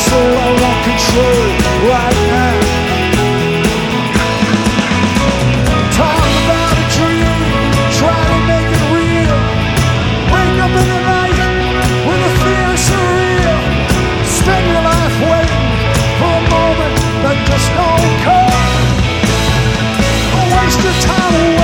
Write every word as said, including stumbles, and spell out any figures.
soul, I want control right now. Talk about a dream, try to make it real. Wake up in the night when the fears are real. Spend your life waiting for a moment that just don't come. Don't waste your time away.